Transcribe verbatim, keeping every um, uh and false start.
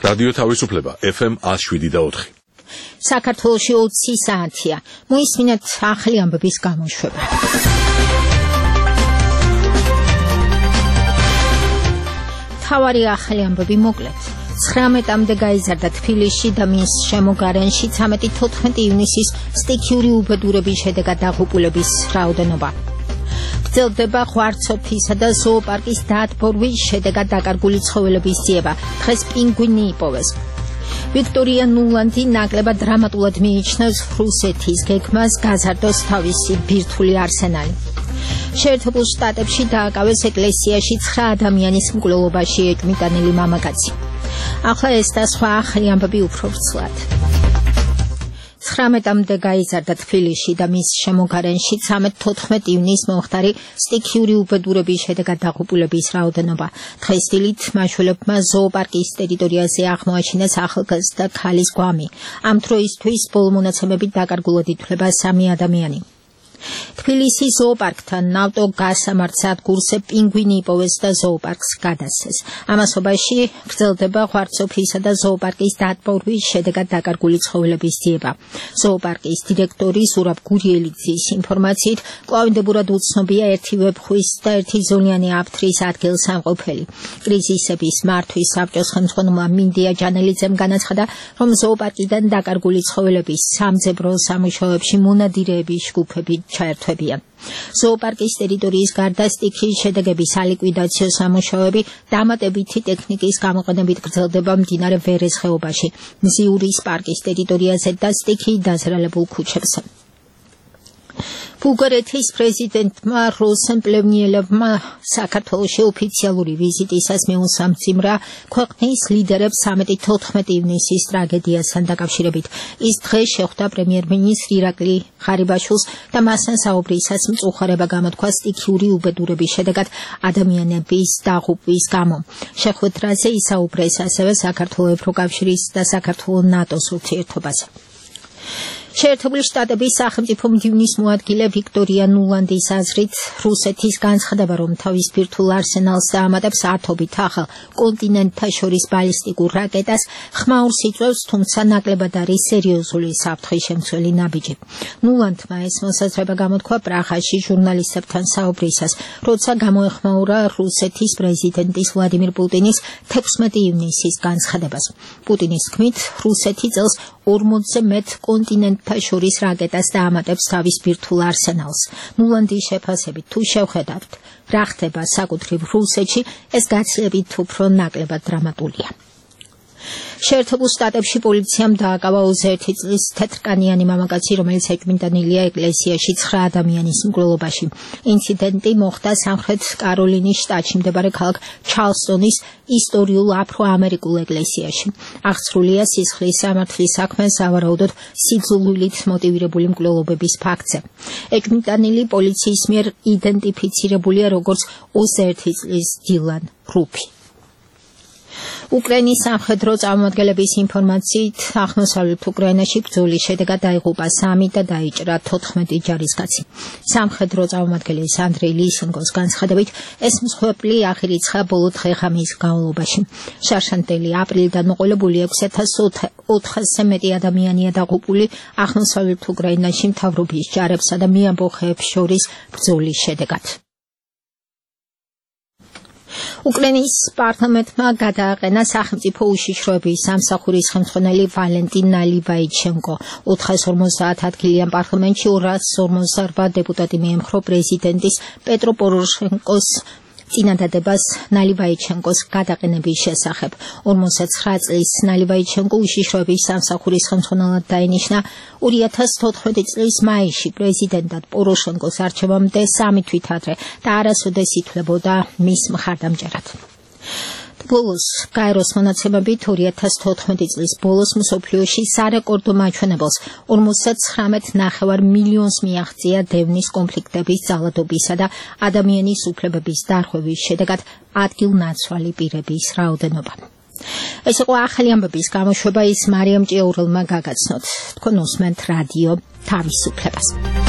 რადიო თავისუფლება F M one oh seven და four. საქართველოში ოცი საათია. მოისმინეთ ახალი ამბების გამოშვება. თავარი ახალი ამბები მოკლედ. ცხრამეტამდე გაიზარდა თბილისში და მის შემოგარენში თერთმეტი ივნისის სტიქიური უბედურების შედეგად დაღუპულების რაოდენობა. გრძელდება ღვარცოფისა და ზოოპარკის დატბორვის შედეგად დაკარგული ცხოველების ძიება. დღეს პინგვინი იპოვეს. ვიქტორია ნულანდი ნაკლებად დრამატულად მიიჩნევს რუსეთის გეგმას გაზარდოს თავისი ბირთვული არსენალი. შეერთებულ შტატებში დააკავეს ეკლესიაში ცხრა ადამიანის მკვლელობაში ეჭვმიტანილი მამაკაცი. ახლა ეს და სხვა ახალი ამბები უფრო ვრცლად. ცხრამეტამდე გაიზარდა თბილისში და მის შემოგარენში თერთმეტი ივნისს მომხდარი სტიქიური უბედურების შედეგად დაღუპულების რაოდენობა. დღეს დილით მაშველებმა ზოოპარკის ტერიტორიაზე აღმოაჩინეს ახალგაზრდა ქალის გვამი. ამ დროისთვის ბოლო მონაცემებით დაკარგულად ითვლება სამი ადამიანი. თბილისის ზოოპარკთან ავტოგასამართ სადგურზე პინგვინი იპოვეს და ზოოპარკს გადასცეს. ამასობაში გრძელდება ღვარცოფისა და ზოოპარკის დატბორვის შედეგად დაკარგული ცხოველების ძიება. ზოოპარკის დირექტორი ზურაბ გურიელიძის ინფორმაციით, კვლავინდებურად უცნობია ერთი ვებხვის და ერთი ზონიანი აფთრის ადგილსამყოფელი. კრიზისების მართვის საბჭოს ხელმძღვანელმა მინდია ჯანელიძემ განაცხადა, რომ ზოოპარკიდან დაკარგული ცხოველების სამძებრო სამუშაოებში მონადირეების ჯგუფები ჩაერთვებიან. ზოოპარკის ტერიტორიის გარდა სტიქიის შედეგების სალიკვიდაციო სამუშაოები დამატებითი ტექნიკის გამოყენებით გრძელდება მდინარე ვერეს ხეობაში, მზიურის პარკის ტერიტორიაზე და სტიქიით დაზრალებულ ქუჩებზე. ბულგარეთის პრეზიდენტმა როსენ პლევნიელოვმა საქართველოში ოფიციალური ვიზიტისას მიუსამძიმრა ქვეყნის ლიდერებს თერთმეტი ივნისის ტრაგედიასთან დაკავშირებით. ის დღეს შეხვდა პრემიერ-მინისტრ ირაკლი ღარიბაშვილს და მასთან საუბრისას მწუხარება გამოთქვა სტიქიური უბედურების შედეგად ადამიანების დაღუპვის გამო. შეხვედრაზე ისაუბრეს ასევე საქართველოს ევროკავშირის და საქართველოს ნატოს ურთიერთობაზე. შეერთებული შტატების სახელმწიფო მდივნის მოადგილე ვიქტორია ნულანდის აზრით, რუსეთის განცხადება, რომ თავის ბირთვულ არსენალს დაამატებს ათობით ახალ კონტინენტთა შორის ბალისტიკურ რაკეტას, ხმაურს იწვევს, თუმცა ნაკლებად არის სერიოზული საფრთხის შემცველი ნაბიჯი. ნულანდმა ეს მოსაზრება გამოთქვა პრაღაში ჟურნალისტებთან საუბრისას, როცა გამოეხმაურა რუსეთის პრეზიდენტის ვლადიმირ პუტინის თექვსმეტი ივნისის განცხადებას. პუტინის თქმით, რუსეთი წელს ორმოცზე მეტ კონტინენტთა შორის რაკეტას დაამატებს თავის ბირთვულ არსენალს. ნულანდის შეფასებით, თუ შევხედავთ, რა ხდება საკუთრივ რუსეთში, ეს გაცილებით უფრო ნაკლებად დრამატულია. შეერთებულ შტატებში პოლიციამ დააკავა ოცდაერთი წლის თეთრკანიანი მამაკაცი, რომელიც ეჭვმიტანილია ეკლესიაში ცხრა ადამიანის მკვლელობაში. ინციდენტი მოხდა სამხრეთ კაროლინის შტატში მდებარე ქალაქ ჩარლსტონის ისტორიულ აფრო-ამერიკულ ეკლესიაში. აღსრულია სისხლის სამართლის საქმე სავარაუდოდ სიძულვილით მოტივირებული მკვლელობების ფაქტზე. ეჭვმიტანილი პოლიციის მიერ იდენტიფიცირებულია როგორც ოცდაერთი წლის დილან რუფი. უკრაინის სამხედრო წარმომადგენლების ინფორმაციით, აღმოსავლეთ უკრაინაში ბრძოლის შედეგად დაიღუპა სამი და დაიჭრა თოთხმეტი ჯარისკაცი. სამხედრო წარმომადგენლის ანდრეი ლისენკოს განცხადებით, ეს მსხვერპლი აღირიცხა ბოლო დღე-ღამის განმავლობაში. შარშანტელი აპრილიდან მოყოლებული ექვსი ათას ოთხასზე მეტი ადამიანია დაღუპული აღმოსავლეთ უკრაინაში მთავრობის ჯარებსა და მეამბოხეებს შორის ბრძოლის შედეგად. უკრაინის პარლამენტმა გადააყენა სახელმწიფო უშიშროების სამსახურის ხელმძღვანელი ვალენტინ ნალივაიჩენკო. ოთხას ორმოცდაათ ადგილიან პარლამენტში ორას ორმოცდაორბა დეპუტატი მიემხრო პრეზიდენტის პეტრო პოროშენკოს წინადადებას ნალივაიჩენკოს გადაყენების შესახებ. ორმოცდაცხრა წლის ნალივაიჩენკო უშიშროების სამსახურის ხელმძღვანელად დაინიშნა ორი ათას თოთხმეტი წლის მაისში პრეზიდენტად პოროშენკოს არჩევამდე სამი თვით ადრე და არასოდეს ითვლებოდა მის მხარდამჭერად. ბოლოს გაეროს მონაცემებით ორი ათას თოთხმეტი წლის ბოლოს მსოფლიოში სარეკორდო მაჩვენებელს ორმოცდაცხრამეტ ნახევარ მილიონს მიაღწია დევნის კონფლიქტების ძალადობისა და ადამიანის უფლებების დარღვევის შედეგად ადგილნაცვალი პირების რაოდენობა. ეს იყო ახალი ამბების გამოშვება, ის მარიამ ჭიაურელმა გაგაცნოთ. თქვენ უსმენთ რადიო თავისუფლებას.